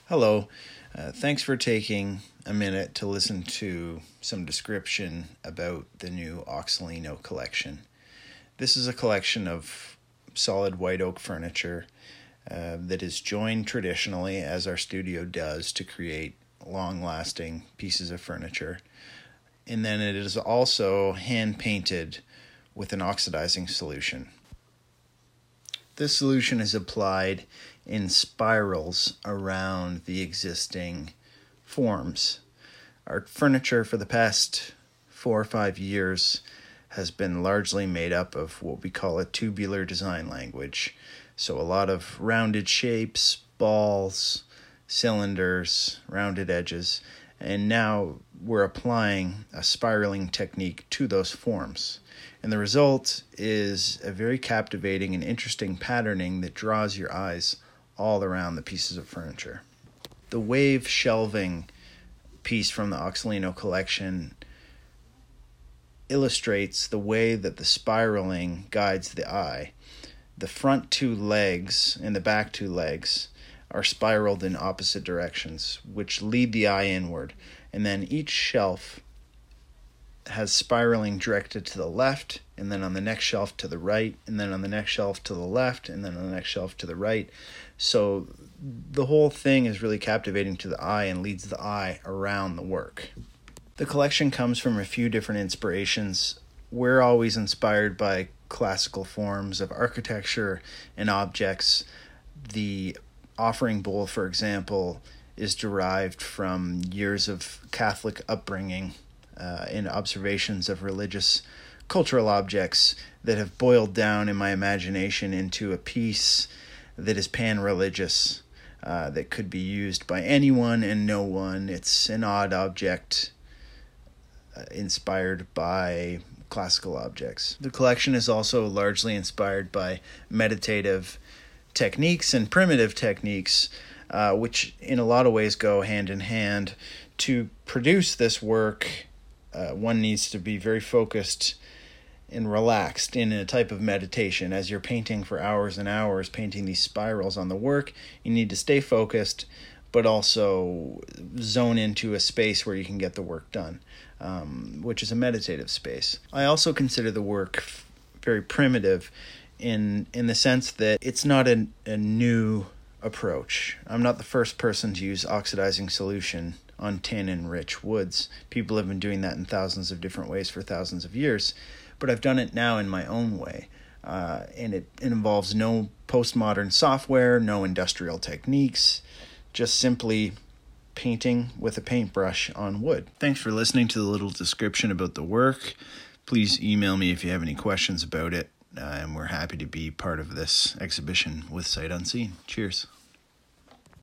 Hello. Thanks for taking a minute to listen to some description about the new Oxolino collection. This is a collection of solid white oak furniture that is joined traditionally, as our studio does, to create long-lasting pieces of furniture. And then it is also hand-painted with an oxidizing solution. This solution is applied in spirals around the existing forms. Our furniture for the past 4 or 5 years has been largely made up of what we call a tubular design language. So a lot of rounded shapes, balls, cylinders, rounded edges, and now we're applying a spiraling technique to those forms. And the result is a very captivating and interesting patterning that draws your eyes all around the pieces of furniture. The wave shelving piece from the Oxolino collection illustrates the way that the spiraling guides the eye. The front 2 legs and the back 2 legs are spiraled in opposite directions, which lead the eye inward. And then each shelf has spiraling directed to the left, and then on the next shelf to the right, and then on the next shelf to the left, and then on the next shelf to the right. So the whole thing is really captivating to the eye and leads the eye around the work. The collection comes from a few different inspirations. We're always inspired by classical forms of architecture and objects. The offering bowl, for example, is derived from years of Catholic upbringing in observations of religious cultural objects that have boiled down in my imagination into a piece that is pan-religious, that could be used by anyone and no one. It's an odd object inspired by classical objects. The collection is also largely inspired by meditative techniques and primitive techniques, which in a lot of ways go hand in hand. To produce this work, one needs to be very focused and relaxed in a type of meditation. As you're painting for hours and hours, painting these spirals on the work, you need to stay focused, but also zone into a space where you can get the work done, which is a meditative space. I also consider the work very primitive in the sense that it's not a new approach. I'm not the first person to use oxidizing solution on tin and rich woods. People have been doing that in thousands of different ways for thousands of years, but I've done it now in my own way. And it involves no postmodern software, no industrial techniques, just simply painting with a paintbrush on wood. Thanks for listening to the little description about the work. Please email me if you have any questions about it, and we're happy to be part of this exhibition with Sight Unseen. Cheers.